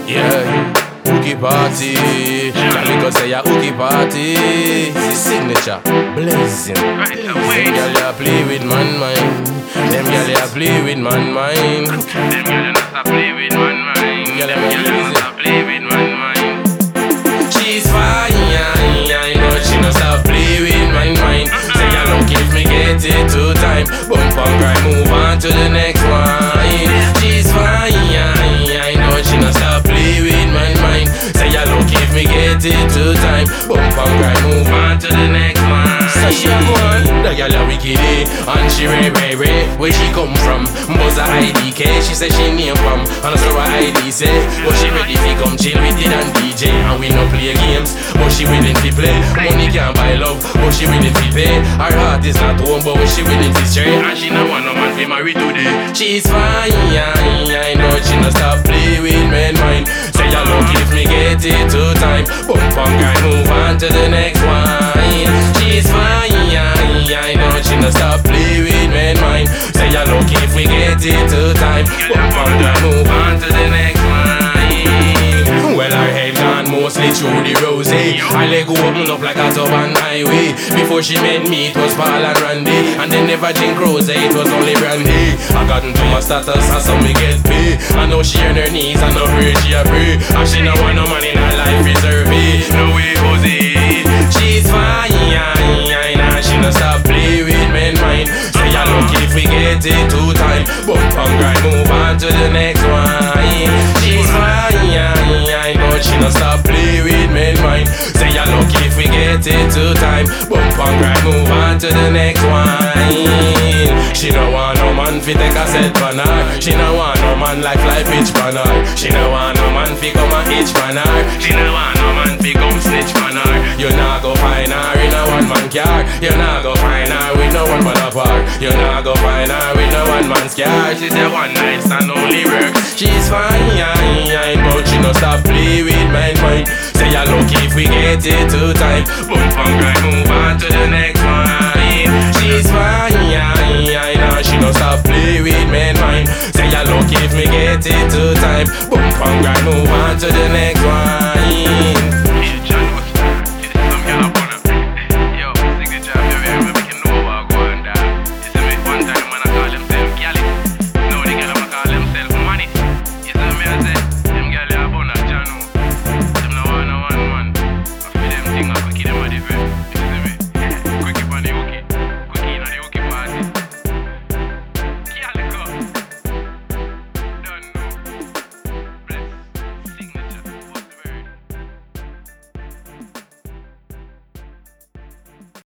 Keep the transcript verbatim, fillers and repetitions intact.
Yeah, hooky party. Calico say a hooky party. It's signature, blazing. Them gyal ya play with man mind. Them gyal ya play with man mind. Them gyal not a play with man mind. Them gyal not a play with man mind. She's fine, I know she not stop play with my mind. Say I don't give me get it two time. Bump and grind, move on to the next one. She's fine, I know she not stop play with my mind. Say I don't give me get it two time. Bump and grind, move on to the next one. So she a one, the girl a wicked eh? And she ray ray ray. Where she come from? Buzz a I D K. She say she name from. And that's what I D say. But she ready fi come chill with it and D J. And we no play games, but she willing to play. Money can't buy love, but she willing to pay. Her heart is not home, but she willing to stray. And she no want no man fi marry today. She's fine, I know she no stop play with men mind. Say I look if me get it two time. Bump and grind, move on to the next one. She's fine, I know she no stop play with men mind. Say I look if we get it two time. Bump and grind, move on to the next one. Well, her head gone mostly through the rose. I leg open up like a Autobahn highway. Before she met me, it was Paul and Randy. And they never drink rose, it was only brandy. I got into my status, and so me get pay. I know she on her knees, and no pray, she a pray. And she no want no man in her life reserve it. No way, Jose. She's fine, and she no stop play with men mind. Say I look if we get it two time. Bump and grind, move on to the next one. She's fine, I know she no stop play with men mind. Say I look if we get it two time. Bump and grind, move on to the next one. She no want no man fi take a set pan her. She no want no man like fly pitch pan her. She no want no man fi come a itch pan her. She no want no man fi come snitch pan her. You nah go find her in a one man car. You nah go find her with no one man apart. You nah go find her with no one man's car. She say one night stand only work. She's fine, but she no stop play with my mind. Say I lucky if we get it two time. Bump and grind, move on to the next one. She's fine, I know she no stop play with my mind. Say I lucky if me get it two time. Bump and grind, move on to the next one.